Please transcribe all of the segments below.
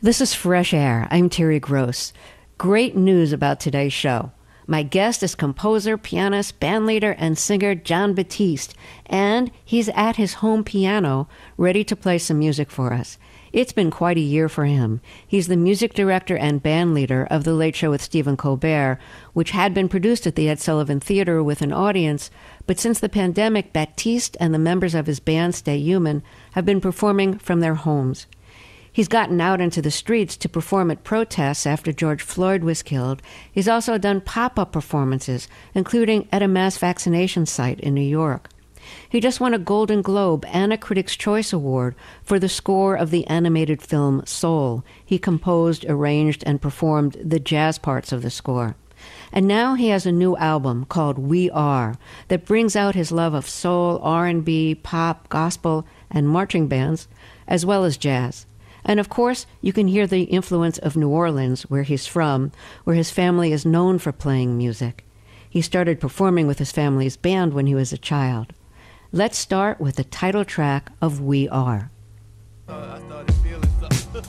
This is Fresh Air. I'm Terry Gross. Great news about today's show. My guest is composer, pianist, bandleader, and singer Jon Batiste, and he's at his home piano, ready to play some music for us. It's been quite a year for him. He's the music director and bandleader of The Late Show with Stephen Colbert, which had been produced at the Ed Sullivan Theater with an audience, but since the pandemic, Batiste and the members of his band Stay Human have been performing from their homes. He's gotten out into the streets to perform at protests after George Floyd was killed. He's also done pop-up performances, including at a mass vaccination site in New York. He just won a Golden Globe and a Critics' Choice Award for the score of the animated film Soul. He composed, arranged, and performed the jazz parts of the score. And now he has a new album called We Are that brings out his love of soul, R&B, pop, gospel, and marching bands, as well as jazz. And of course, you can hear the influence of New Orleans, where he's from, where his family is known for playing music. He started performing with his family's band when he was a child. Let's start with the title track of We Are. I started feeling something.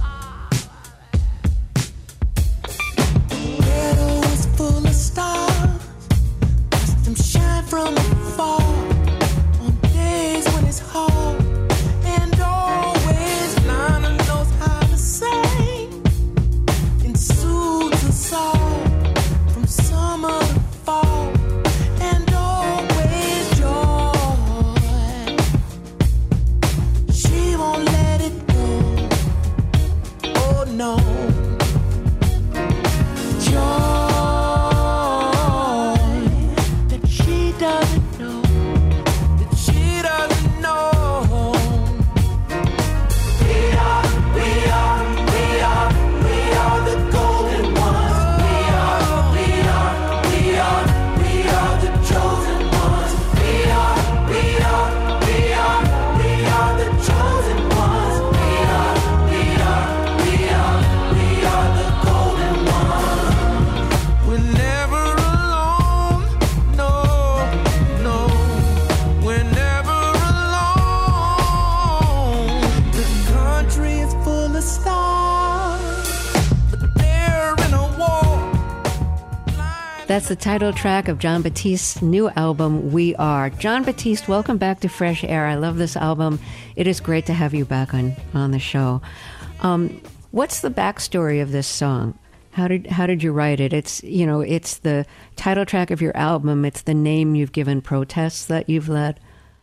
Ghetto is full of stars, watch them shine from afar on days when it's hard, and always Lana knows how to sing in suit to song from summer to fall, and always joy. She won't let it go. Oh no. Joy that she doesn't know, that she doesn't know. We are the golden ones. We are the chosen ones. We are the chosen ones. We are the golden ones. We're never alone, no, we're never alone. The country is full of stars, but they're in a war. That's the title track of Jon Batiste's new album, We Are. Jon Batiste, welcome back to Fresh Air. I love this album. It is great to have you back on the show. What's the backstory of this song? How did you write it? It's the title track of your album. It's the name you've given protests that you've led.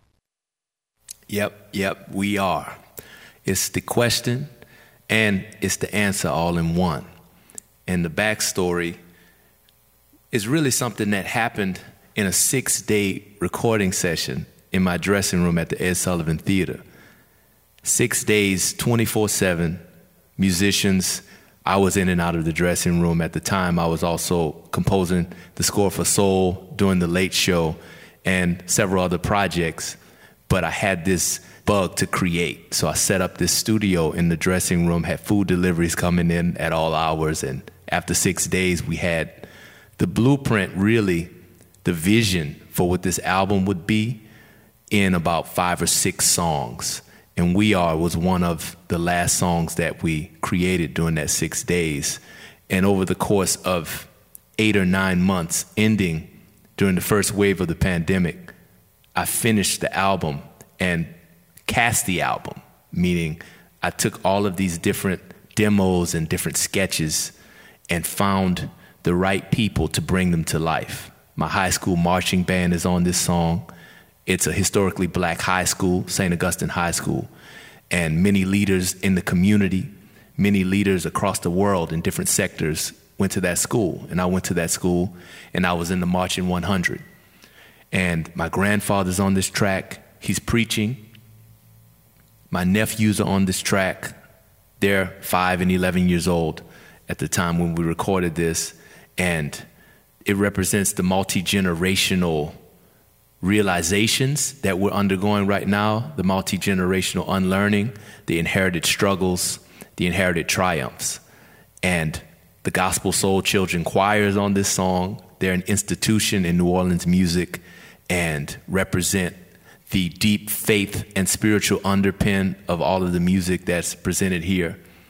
Yep, we are. It's the question and it's the answer all in one. And the backstory is really something that happened in a 6-day recording session in my dressing room at the Ed Sullivan Theater. 6 days, 24/7, musicians. I was in and out of the dressing room. At the time, I was also composing the score for Soul, doing The Late Show, and several other projects. But I had this bug to create. So I set up this studio in the dressing room, had food deliveries coming in at all hours. And after 6 days, we had the blueprint, really, the vision for what this album would be in about 5 or 6 songs. And We Are was one of the last songs that we created during that 6 days. And over the course of 8 or 9 months, ending during the first wave of the pandemic, I finished the album and cast the album, meaning I took all of these different demos and different sketches and found the right people to bring them to life. My high school marching band is on this song. It's a historically black high school, St. Augustine High School, and many leaders in the community, many leaders across the world in different sectors went to that school. And I went to that school, and I was in the Marching 100. And my grandfather's on this track. He's preaching. My nephews are on this track. They're 5 and 11 years old at the time when we recorded this. And it represents the multi-generational realizations that we're undergoing right now, the multi-generational unlearning, the inherited struggles, the inherited triumphs. And the Gospel Soul Children Choir is on this song. They're an institution in New Orleans music and represent the deep faith and spiritual underpin of all of the music that's presented here.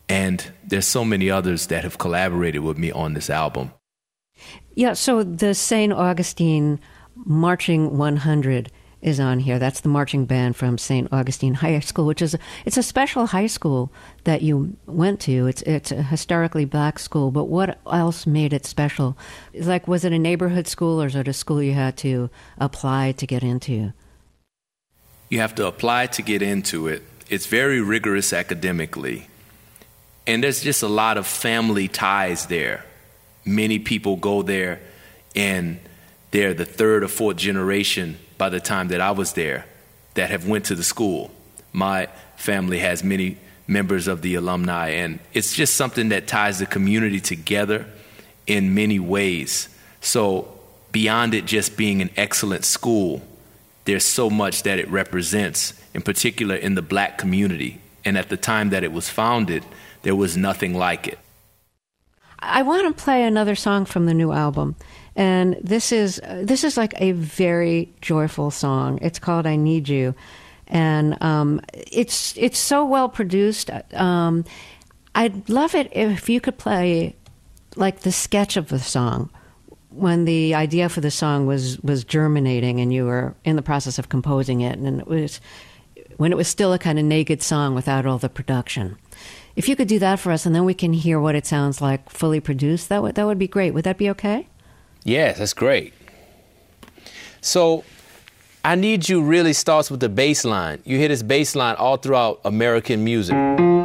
And there's so many others that have collaborated with me on this album. Yeah, so the St. Augustine Marching 100 is on here. That's the marching band from St. Augustine High School, which is it's a special high school that you went to. It's a historically black school, but what else made it special? Like, was it a neighborhood school, or is it a school you had to apply to get into? You have to apply to get into it. It's very rigorous academically. And there's just a lot of family ties there. Many people go there, and they're the third or fourth generation by the time that I was there that have went to the school. My family has many members of the alumni, and it's just something that ties the community together in many ways. So beyond it just being an excellent school, there's so much that it represents, in particular in the black community. And at the time that it was founded, there was nothing like it. I want to play another song from the new album, and this is like a very joyful song. It's called "I Need You," and it's so well produced. I'd love it if you could play like the sketch of the song when the idea for the song was germinating and you were in the process of composing it, and it was when it was still a kind of naked song without all the production. If you could do that for us, and then we can hear what it sounds like fully produced, that would be great. Would that be okay? Yes, that's great. So, I Need You really starts with the bass line. You hear this bass line all throughout American music.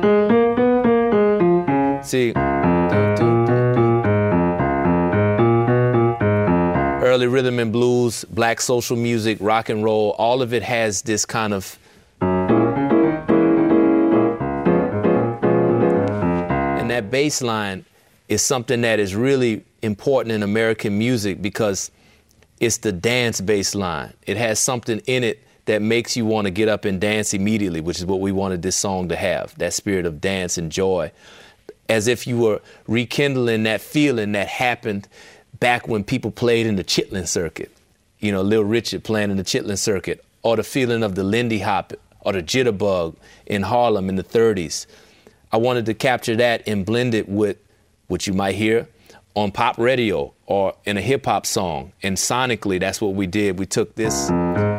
See, early rhythm and blues, black social music, rock and roll, all of it has this kind of that bass line is something that is really important in American music because it's the dance bass line. It has something in it that makes you want to get up and dance immediately, which is what we wanted this song to have, that spirit of dance and joy. As if you were rekindling that feeling that happened back when people played in the Chitlin circuit. You know, Little Richard playing in the Chitlin circuit, or the feeling of the Lindy Hop or the Jitterbug in Harlem in the 30s. I wanted to capture that and blend it with what you might hear on pop radio or in a hip hop song. And sonically, that's what we did. We took this,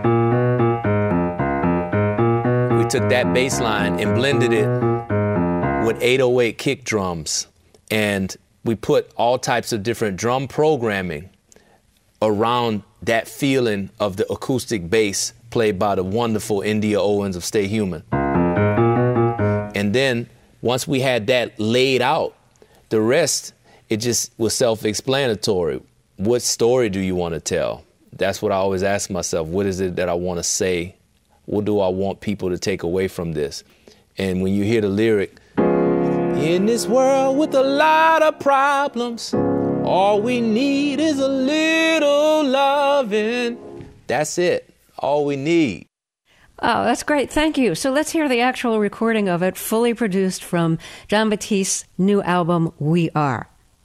we took that bass line and blended it with 808 kick drums. And we put all types of different drum programming around that feeling of the acoustic bass played by the wonderful India Owens of Stay Human. And then once we had that laid out, the rest, it just was self-explanatory. What story do you want to tell? That's what I always ask myself. What is it that I want to say? What do I want people to take away from this? And when you hear the lyric, in this world with a lot of problems, all we need is a little loving. That's it. All we need. Oh, that's great. Thank you. So let's hear the actual recording of it, fully produced from Jon Batiste's new album, We Are.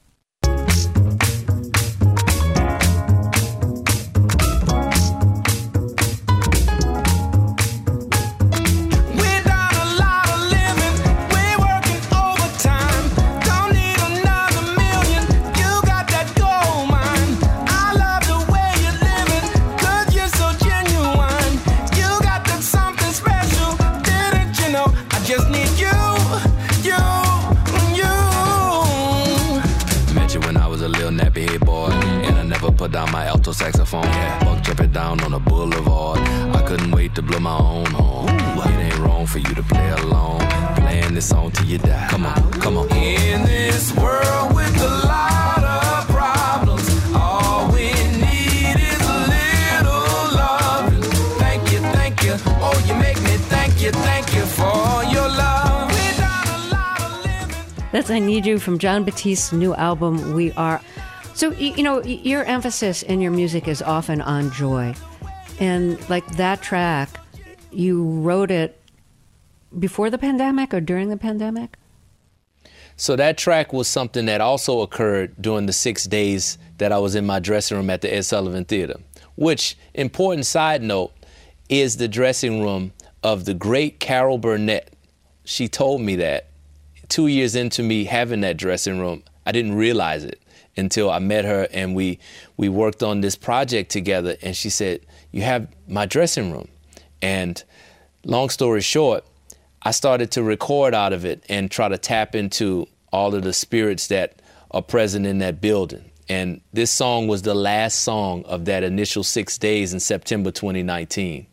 Put down my alto saxophone, buck jumping down on a boulevard. I couldn't wait to blow my own horn. It ain't wrong for you to play along, playing this song till you die. Come on, come on. In this world with a lot of problems, all we need is a little love. Thank you, oh you make me thank you for your love. We done a lot of living. That's I Need You from Jon Batiste's new album, We Are. So, you know, your emphasis in your music is often on joy. And like that track, you wrote it before the pandemic or during the pandemic? So that track was something that also occurred during the 6 days that I was in my dressing room at the Ed Sullivan Theater, which, important side note, is the dressing room of the great Carol Burnett. She told me that 2 years into me having that dressing room, I didn't realize it until I met her and we worked on this project together. And she said, "You have my dressing room." And long story short, I started to record out of it and try to tap into all of the spirits that are present in that building. And this song was the last song of that initial 6 days in September 2019.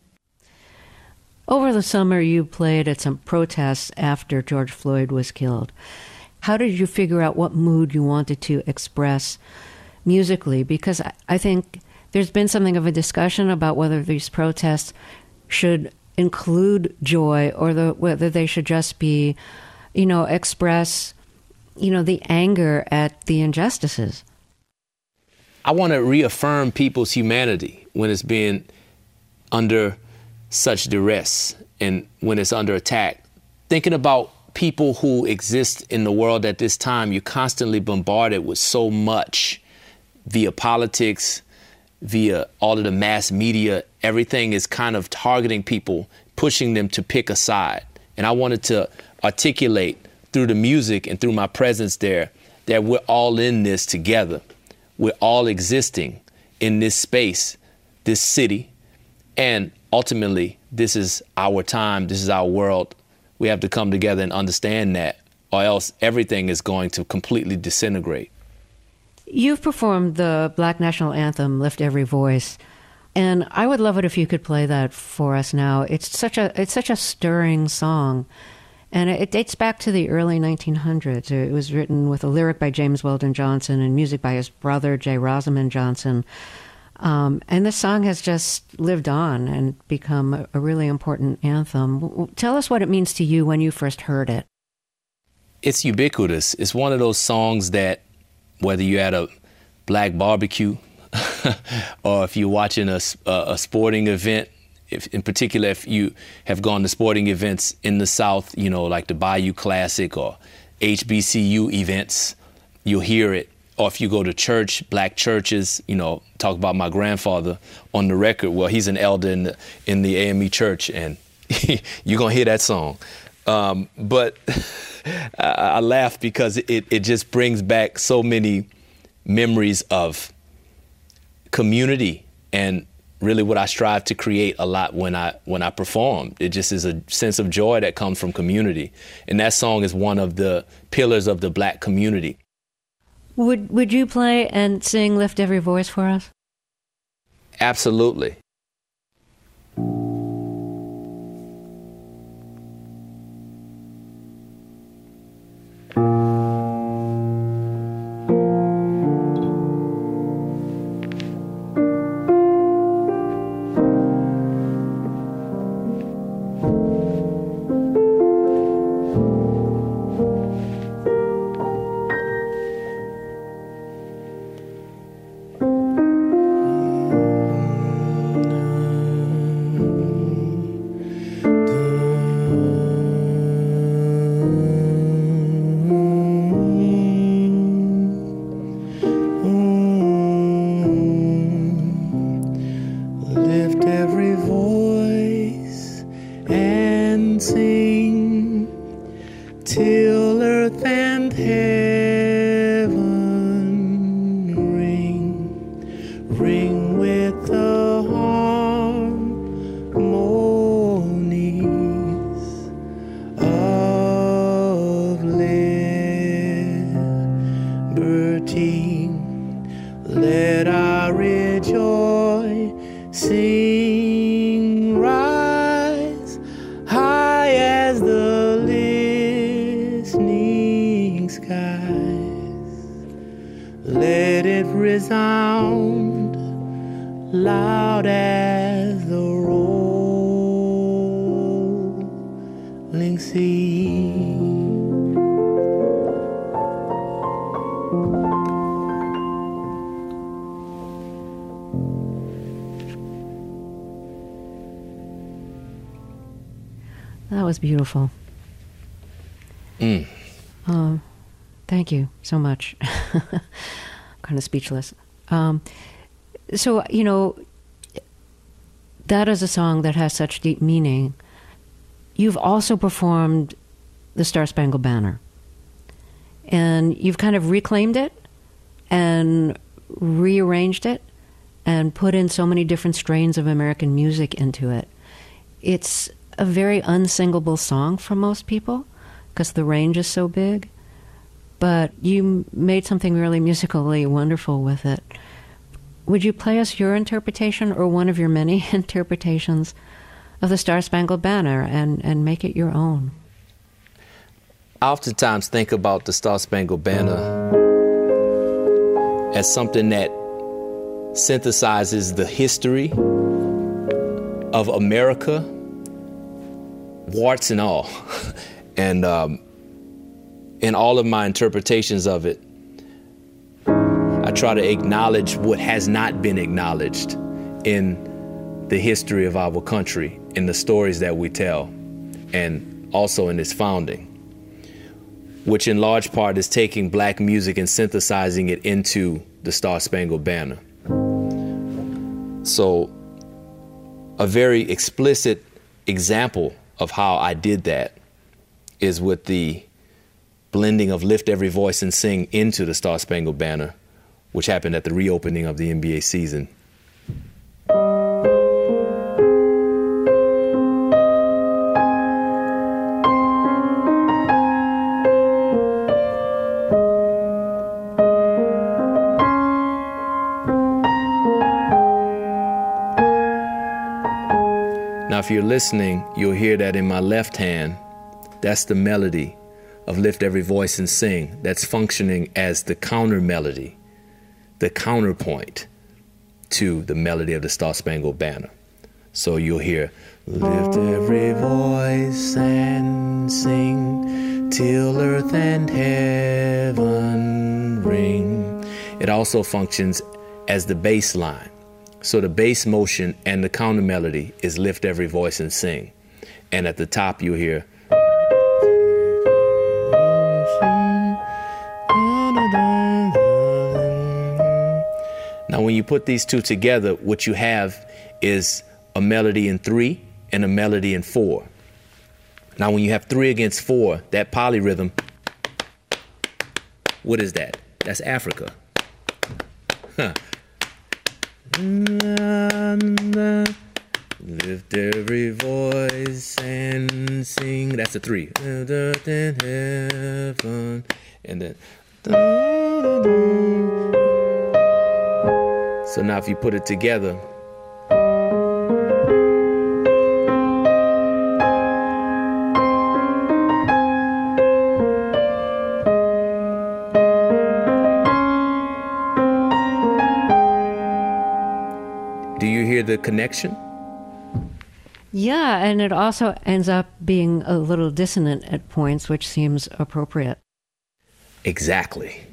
Over the summer, you played at some protests after George Floyd was killed. How did you figure out what mood you wanted to express musically? Because I think there's been something of a discussion about whether these protests should include joy or whether they should just be, express, the anger at the injustices. I want to reaffirm people's humanity when it's being under such duress and when it's under attack. Thinking about people who exist in the world at this time, you're constantly bombarded with so much via politics, via all of the mass media. Everything is kind of targeting people, pushing them to pick a side. And I wanted to articulate through the music and through my presence there that we're all in this together. We're all existing in this space, this city, and ultimately, this is our time, this is our world. We have to come together and understand that, or else everything is going to completely disintegrate. You've performed the Black National Anthem, Lift Every Voice, and I would love it if you could play that for us now. It's such a stirring song, and it dates back to the early 1900s. It was written with a lyric by James Weldon Johnson and music by his brother, J. Rosamond Johnson. And this song has just lived on and become a really important anthem. Tell us what it means to you when you first heard it. It's ubiquitous. It's one of those songs that, whether you're at a black barbecue or if you're watching a sporting event, in particular, if you have gone to sporting events in the South, like the Bayou Classic or HBCU events, you'll hear it. Or if you go to church, black churches, talk about my grandfather on the record. Well, he's an elder in the AME church, and you're going to hear that song. But I laugh because it just brings back so many memories of community and really what I strive to create a lot when I perform. It just is a sense of joy that comes from community. And that song is one of the pillars of the black community. Would you play and sing Lift Every Voice for us? Absolutely. That was beautiful. Thank you so much. I'm kind of speechless. So, that is a song that has such deep meaning. You've also performed the Star Spangled Banner. And you've kind of reclaimed it and rearranged it and put in so many different strains of American music into it. It's a very unsingable song for most people because the range is so big. But you made something really musically wonderful with it. Would you play us your interpretation or one of your many interpretations of the Star-Spangled Banner and make it your own? I oftentimes think about the Star-Spangled Banner as something that synthesizes the history of America, warts and all. And in all of my interpretations of it, I try to acknowledge what has not been acknowledged in the history of our country, in the stories that we tell, and also in its founding, which in large part is taking black music and synthesizing it into the Star-Spangled Banner. So a very explicit example of how I did that is with the blending of Lift Every Voice and Sing into the Star-Spangled Banner, which happened at the reopening of the NBA season. Now, if you're listening, you'll hear that in my left hand, that's the melody of Lift Every Voice and Sing that's functioning as the counter melody, the counterpoint to the melody of the Star-Spangled Banner. So you'll hear, lift every voice and sing till earth and heaven ring. It also functions as the bass line. So the bass motion and the counter melody is lift every voice and sing. And at the top you'll hear, now, when you put these two together, what you have is a melody in 3 and a melody in 4. Now, when you have 3 against 4, that polyrhythm, what is that? That's Africa. Huh. Lift every voice and sing. That's a 3. And then. So now if you put it together, do you hear the connection? Yeah, and it also ends up being a little dissonant at points, which seems appropriate. Exactly.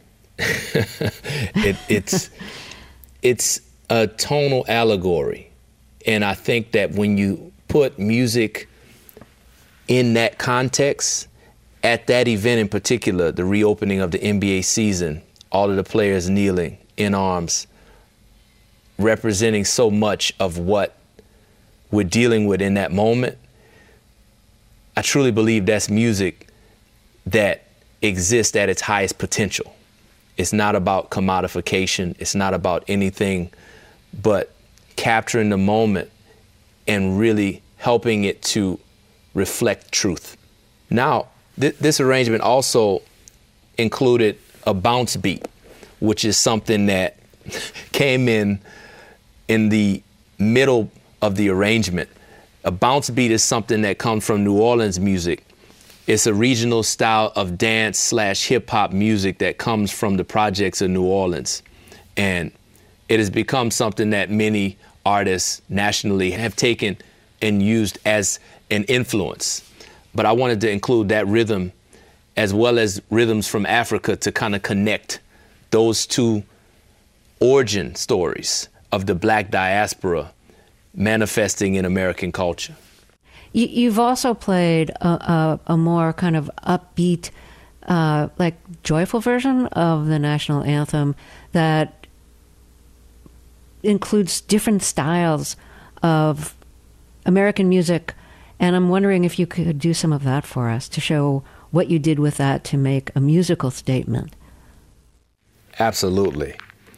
It's a tonal allegory. And I think that when you put music in that context, at that event in particular, the reopening of the NBA season, all of the players kneeling in arms, representing so much of what we're dealing with in that moment, I truly believe that's music that exists at its highest potential. It's not about commodification. It's not about anything but capturing the moment and really helping it to reflect truth. Now, this arrangement also included a bounce beat, which is something that came in the middle of the arrangement. A bounce beat is something that comes from New Orleans music. It's a regional style of dance / hip hop music that comes from the projects of New Orleans. And it has become something that many artists nationally have taken and used as an influence. But I wanted to include that rhythm as well as rhythms from Africa to kind of connect those two origin stories of the black diaspora manifesting in American culture. You've also played a more kind of upbeat, like joyful version of the national anthem that includes different styles of American music. And I'm wondering if you could do some of that for us to show what you did with that to make a musical statement. Absolutely.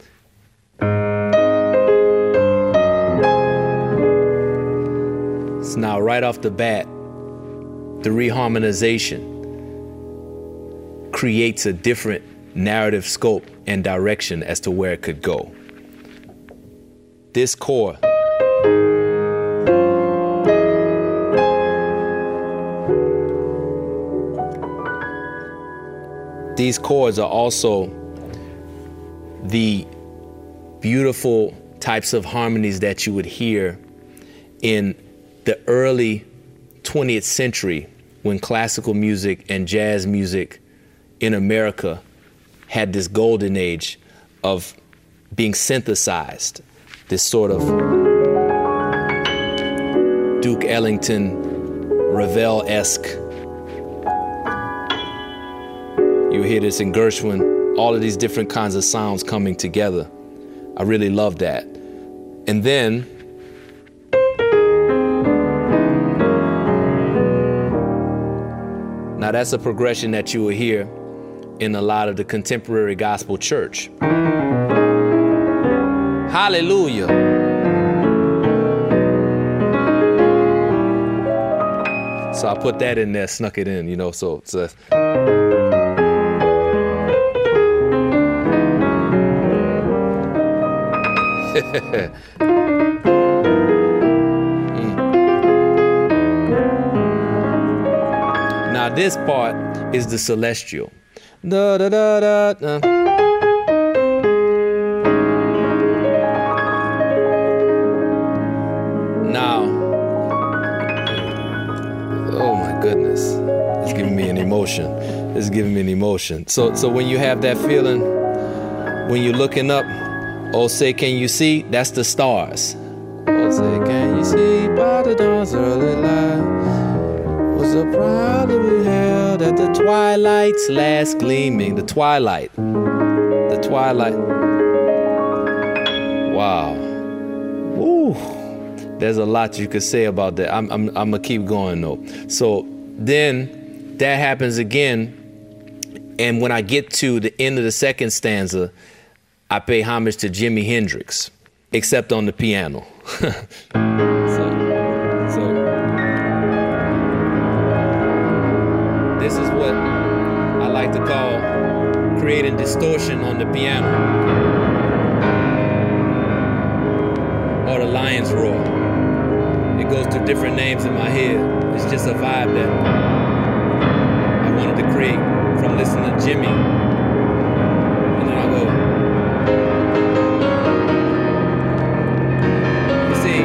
So now, right off the bat, the reharmonization creates a different narrative scope and direction as to where it could go. This chord these chords are also the beautiful types of harmonies that you would hear in the early 20th century when classical music and jazz music in America had this golden age of being synthesized, this sort of Duke Ellington, Ravel-esque. You hear this in Gershwin, all of these different kinds of sounds coming together. I really love that. And then now that's a progression that you will hear in a lot of the contemporary gospel church. Hallelujah. So I put that in there, snuck it in, you know, so it's a... Now this part is the celestial. Da, da, da, da, da. Now, oh my goodness, it's giving me an emotion. It's giving me an emotion. So when you have that feeling, when you're looking up, oh say can you see? That's the stars. Oh say can you see by the dawn's early light? Was the pride that we held at the twilight's last gleaming. The twilight. The twilight. Wow. Woo. There's a lot you could say about that. I'm gonna keep going though. So then that happens again. And when I get to the end of the second stanza, I pay homage to Jimi Hendrix, except on the piano. This is what I like to call creating distortion on the piano, or the lion's roar. It goes through different names in my head. It's just a vibe that I wanted to create from listening to Jimmy. And then I go, you see,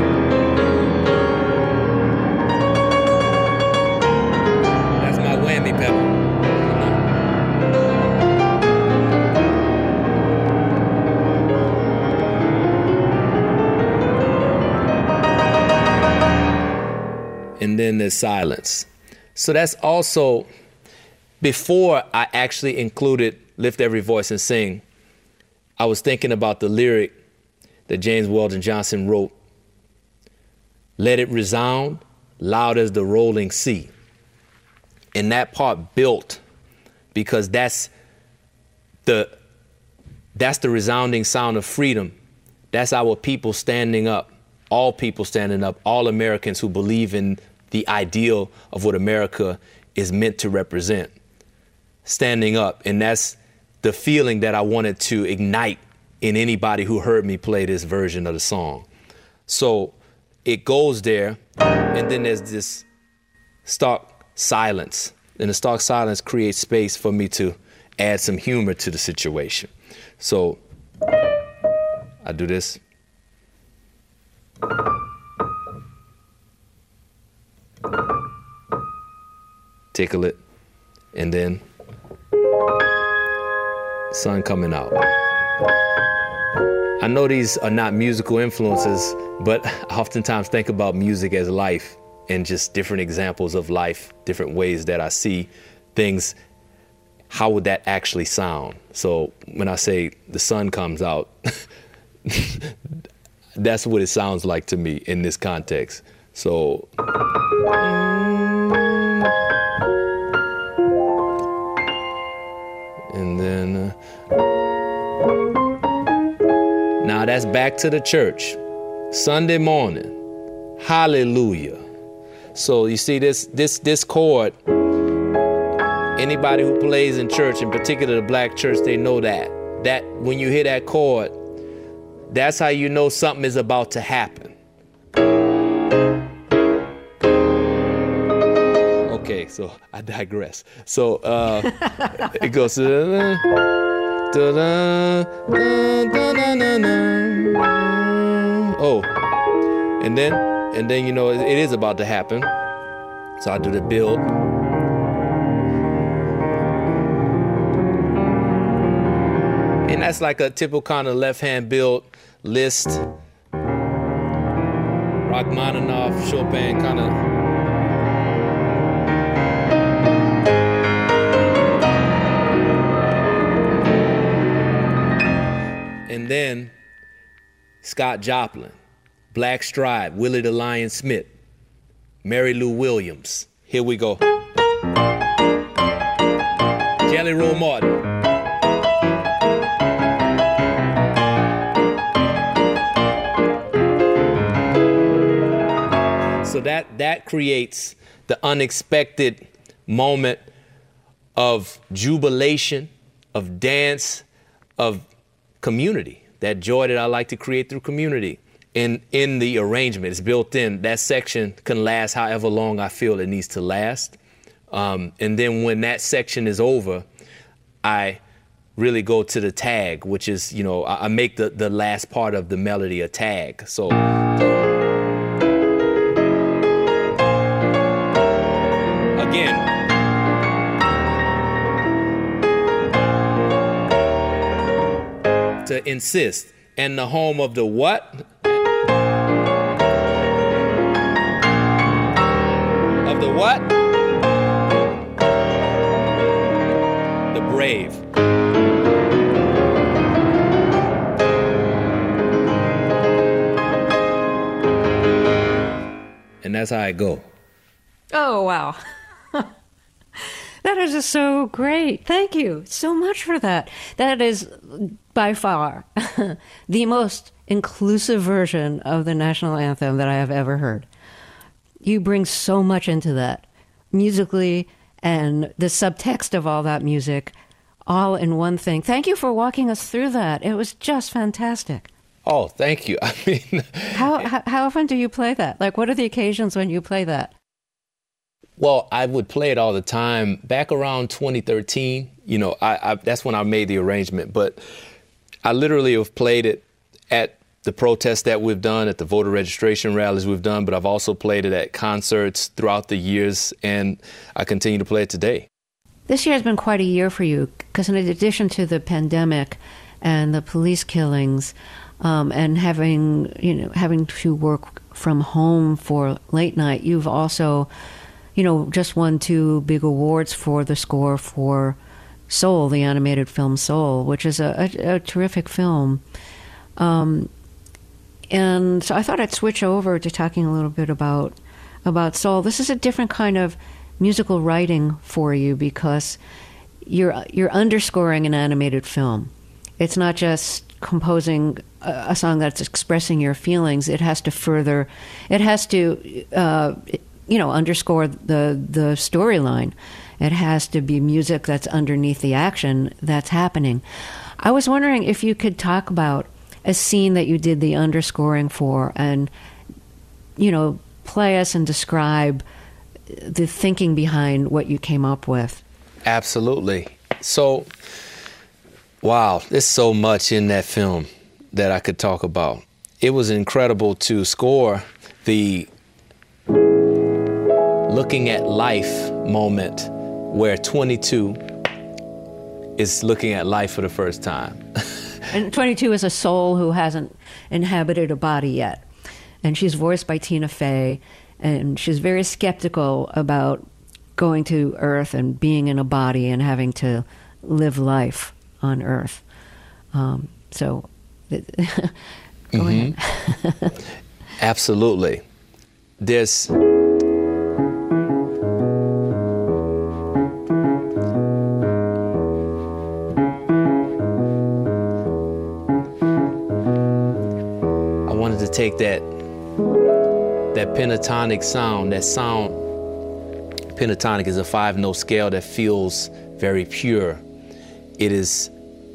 that's my whammy pedal. And then there's silence. So that's also, before I actually included Lift Every Voice and Sing, I was thinking about the lyric that James Weldon Johnson wrote. Let it resound loud as the rolling sea. And that part built because that's the resounding sound of freedom. That's our people standing up, all people standing up, all Americans who believe in the ideal of what America is meant to represent, standing up. And that's the feeling that I wanted to ignite in anybody who heard me play this version of the song. So it goes there, and then there's this stark silence. And the stark silence creates space for me to add some humor to the situation. So I do this. Tickle it, and then sun coming out. I know these are not musical influences, but I oftentimes think about music as life and just different examples of life, different ways that I see things. How would that actually sound? So when I say the sun comes out, that's what it sounds like to me in this context. So And then, now that's back to the church. Sunday morning, hallelujah. So you see this chord, anybody who plays in church, in particular the black church, they know that when you hear that chord, that's how you know something is about to happen. Okay, so I digress. So it goes. Oh, and then you know it is about to happen. So I do the build. And that's like a typical kind of left-hand build, Liszt, Rachmaninoff, Chopin kind of. And then Scott Joplin, Black Stride, Willie the Lion Smith, Mary Lou Williams. Here we go. Jelly Roll Morton. So that creates the unexpected moment of jubilation, of dance, of community, that joy that I like to create through community. In the arrangement, it's built in. That section can last however long I feel it needs to last. And then when that section is over, I really go to the tag, which is, you know, I make the last part of the melody a tag. So again, to insist, and the home of the what? Of the what? The brave. And that's how I go. Oh, wow. That is just so great. Thank you so much for that. That is by far the most inclusive version of the national anthem that I have ever heard. You bring so much into that, musically, and the subtext of all that music, all in one thing. Thank you for walking us through that. It was just fantastic. Oh, thank you. I mean, how often do you play that? Like, what are the occasions when you play that? Well, I would play it all the time. Back around 2013, you know, I that's when I made the arrangement. But I literally have played it at the protests that we've done, at the voter registration rallies we've done, but I've also played it at concerts throughout the years, and I continue to play it today. This year has been quite a year for you, because in addition to the pandemic and the police killings, and having to work from home for late night, you've also, you know, just won 2 big awards for the score for Soul, the animated film Soul, which is a terrific film. And so I thought I'd switch over to talking a little bit about Soul. This is a different kind of musical writing for you, because you're underscoring an animated film. It's not just composing a song that's expressing your feelings. It has to underscore the storyline. It has to be music that's underneath the action that's happening. I was wondering if you could talk about a scene that you did the underscoring for, and, you know, play us and describe the thinking behind what you came up with. Absolutely. So, wow, there's so much in that film that I could talk about. It was incredible to score the looking at life moment where 22 is looking at life for the first time. And 22 is a soul who hasn't inhabited a body yet. And she's voiced by Tina Fey, and she's very skeptical about going to Earth and being in a body and having to live life on Earth. Go ahead. Absolutely. There's take that pentatonic sound, pentatonic is a 5-note scale that feels very pure. It is,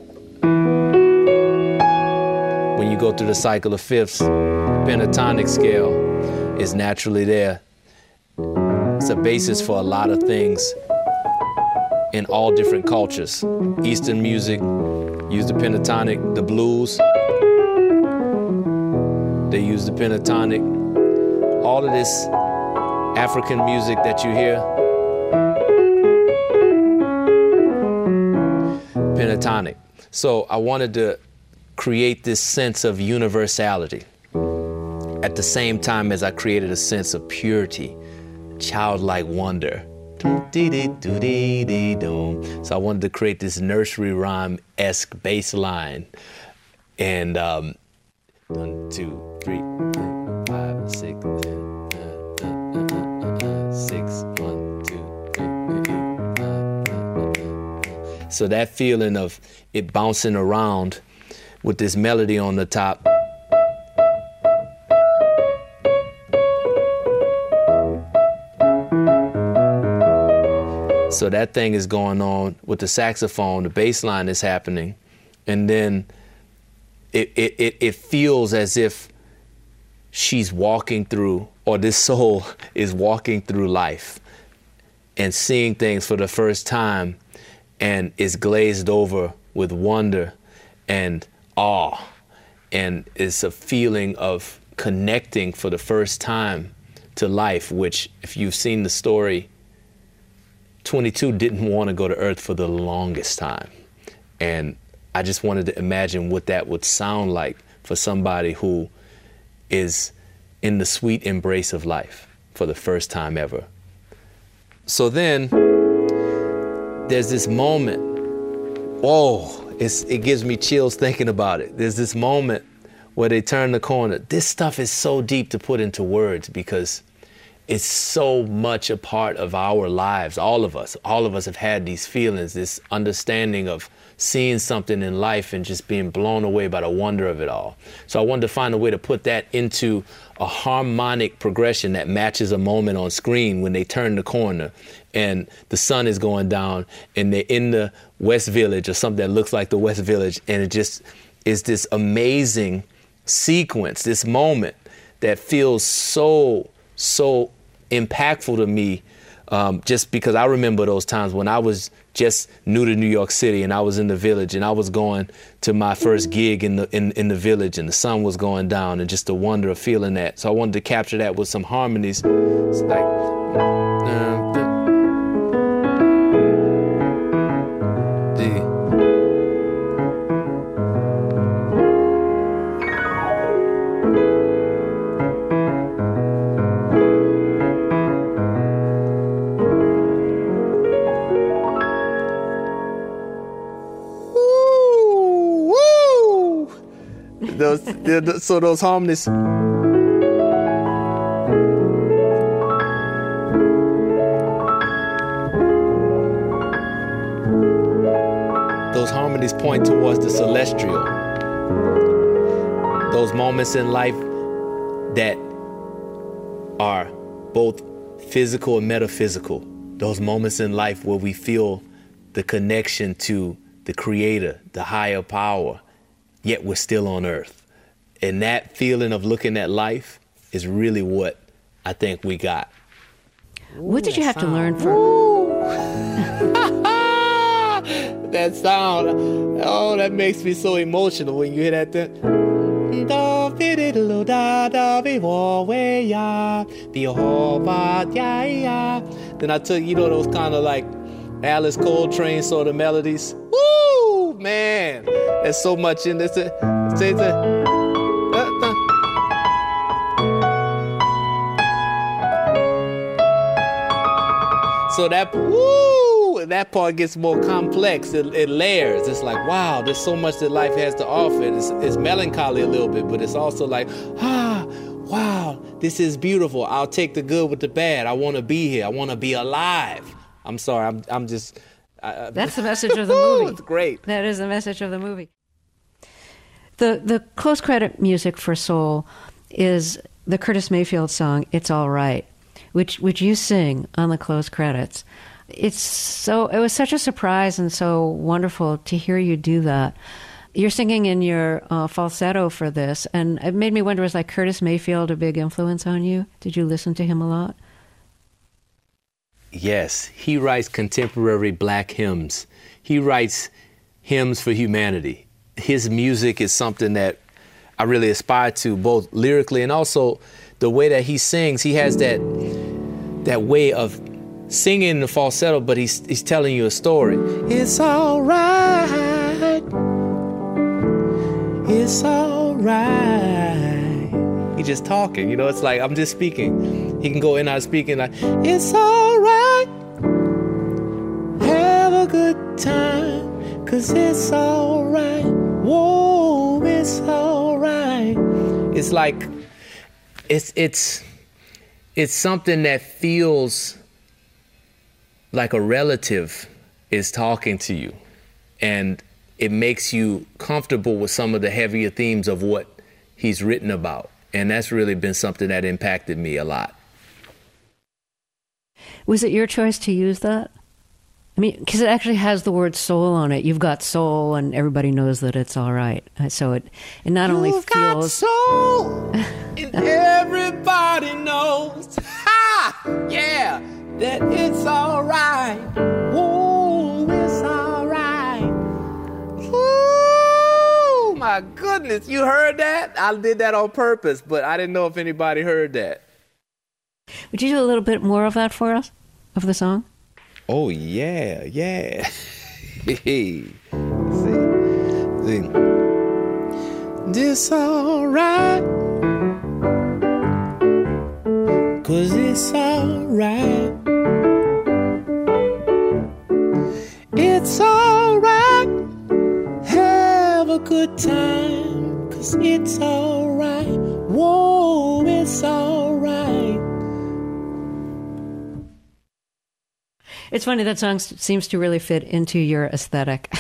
when you go through the cycle of fifths, pentatonic scale is naturally there. It's a basis for a lot of things in all different cultures. Eastern music use the pentatonic, the blues, they use the pentatonic. All of this African music that you hear, pentatonic. So I wanted to create this sense of universality at the same time as I created a sense of purity, childlike wonder. So I wanted to create this nursery rhyme-esque bass line. And 1, 2, 3, 4, 5, 6, 6, 1, 2, 3. So that feeling of it bouncing around with this melody on the top. So that thing is going on with the saxophone, the bass line is happening, and then it feels as if she's walking through, or this soul is walking through life and seeing things for the first time, and is glazed over with wonder and awe, and it's a feeling of connecting for the first time to life, which, if you've seen the story, 22 didn't want to go to Earth for the longest time. And I just wanted to imagine what that would sound like for somebody who is in the sweet embrace of life for the first time ever. So then there's this moment, it gives me chills thinking about it. There's this moment where they turn the corner. This stuff is so deep to put into words because it's so much a part of our lives. All of us have had these feelings, this understanding of seeing something in life and just being blown away by the wonder of it all. So I wanted to find a way to put that into a harmonic progression that matches a moment on screen when they turn the corner and the sun is going down and they're in the West Village or something that looks like the West Village, and it just is this amazing sequence, this moment that feels so impactful to me, just because I remember those times when I was just new to New York City and I was in the Village and I was going to my first gig in the Village and the sun was going down and just the wonder of feeling that. So I wanted to capture that with some harmonies. It's like so those harmonies. Those harmonies point towards the celestial. Those moments in life that are both physical and metaphysical. Those moments in life where we feel the connection to the Creator, the higher power, yet we're still on Earth. And that feeling of looking at life is really what I think we got. What did you have to learn from? That sound, that makes me so emotional when you hear that thing. Then I took, those kind of like Alice Coltrane sort of melodies. Woo, man, there's so much in this. So that part gets more complex. It layers. It's like, wow, there's so much that life has to offer. It's melancholy a little bit, but it's also like, wow, this is beautiful. I'll take the good with the bad. I want to be here. I want to be alive. I'm sorry. I'm just. That's the message of the movie. It's great. That is the message of the movie. The close credit music for Soul is the Curtis Mayfield song "It's All Right," which you sing on the closed credits. It was such a surprise and so wonderful to hear you do that. You're singing in your falsetto for this, and it made me wonder, was like Curtis Mayfield a big influence on you? Did you listen to him a lot? Yes, he writes contemporary black hymns. He writes hymns for humanity. His music is something that I really aspire to, both lyrically and also the way that he sings. He has that way of singing in the falsetto, but he's telling you a story. It's all right. It's all right. He's just talking, you know, it's like I'm just speaking. He can go in and out speaking like, it's all right. Have a good time, 'cause it's all right. Whoa, it's all right. It's like, it's something that feels like a relative is talking to you, and it makes you comfortable with some of the heavier themes of what he's written about. And that's really been something that impacted me a lot. Was it your choice to use that? I mean, because it actually has the word soul on it. You've got soul, and everybody knows that it's all right. So it not only You've feels... got soul, and everybody knows, ha, yeah, that it's all right. Whoa, it's all right. Woo, my goodness, you heard that? I did that on purpose, but I didn't know if anybody heard that. Would you do a little bit more of that for us, of the song? Oh, yeah. See. This all right, 'cause it's all right. It's all right. Have a good time, 'cause it's all right. Whoa, it's all right. It's funny, that song seems to really fit into your aesthetic.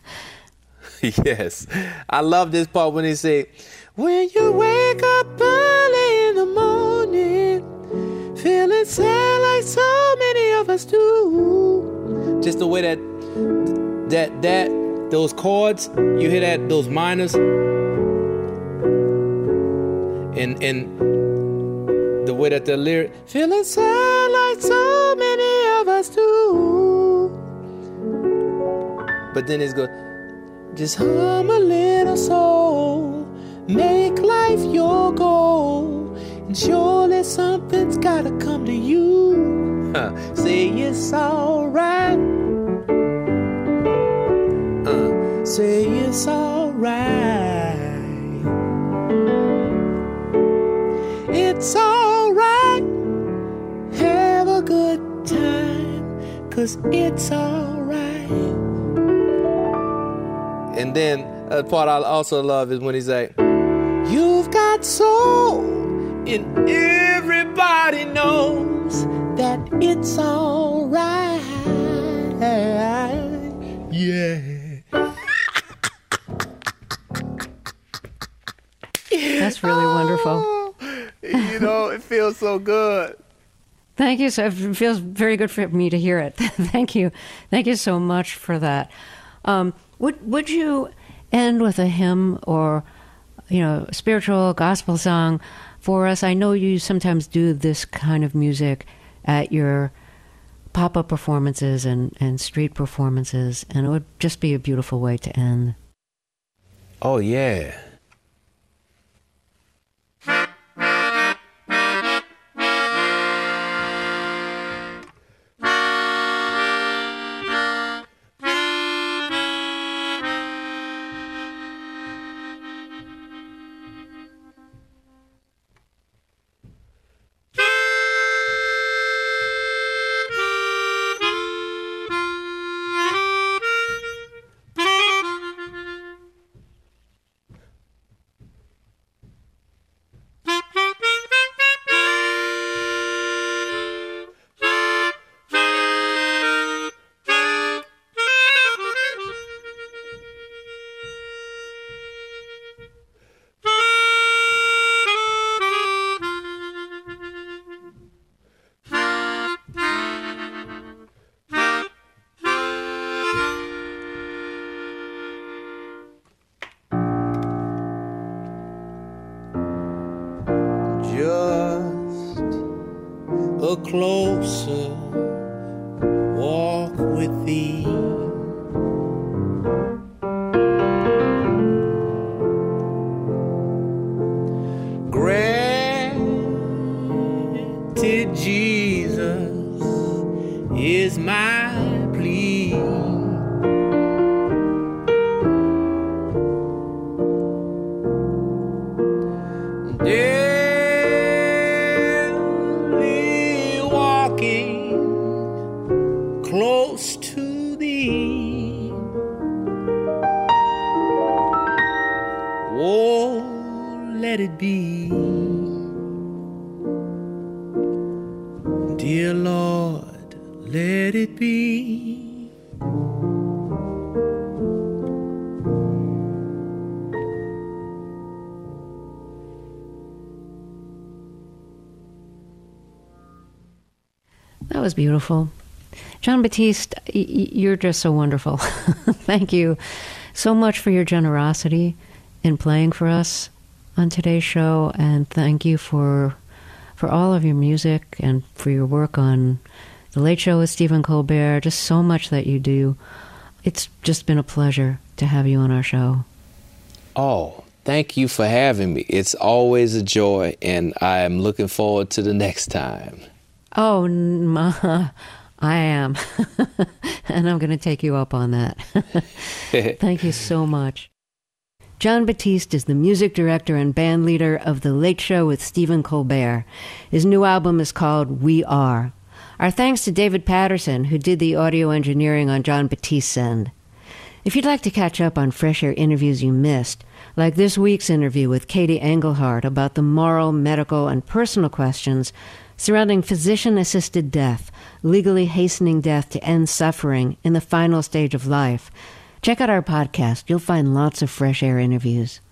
Yes. I love this part when they say, when you wake up early in the morning, feeling sad like so many of us do. Just the way that those chords, you hear that, those minors, and the way that the lyric, feeling sad like so many of us do. But then it's go, just hum a little soul, make life your goal, and surely something's gotta come to you. Say it's all right. Say it's all right. It's all right. Have a good time, 'cause it's all right. And then a part I also love is when he's like, you've got soul, and everybody knows that it's all right. Yeah. That's really wonderful. You know, it feels so good. Thank you. So it feels very good for me to hear it. Thank you. Thank you so much for that. Would you end with a hymn or, spiritual gospel song for us? I know you sometimes do this kind of music at your pop-up performances and street performances, and it would just be a beautiful way to end. Oh, yeah. just a closer walk with thee. Granted, Jesus is my plea. Daily walking close to thee. Oh, let it be. Dear Lord, let it be. That was beautiful. Jon Batiste, you're just so wonderful. Thank you so much for your generosity in playing for us on today's show, and thank you for all of your music and for your work on The Late Show with Stephen Colbert, just so much that you do. It's just been a pleasure to have you on our show. Oh, thank you for having me. It's always a joy, and I am looking forward to the next time. Oh, I am. And I'm going to take you up on that. Thank you so much. Jon Batiste is the music director and band leader of The Late Show with Stephen Colbert. His new album is called We Are. Our thanks to David Patterson, who did the audio engineering on Jon Batiste's end. If you'd like to catch up on fresh air interviews you missed, like this week's interview with Katie Engelhardt about the moral, medical, and personal questions surrounding physician-assisted death, legally hastening death to end suffering in the final stage of life, check out our podcast. You'll find lots of fresh air interviews.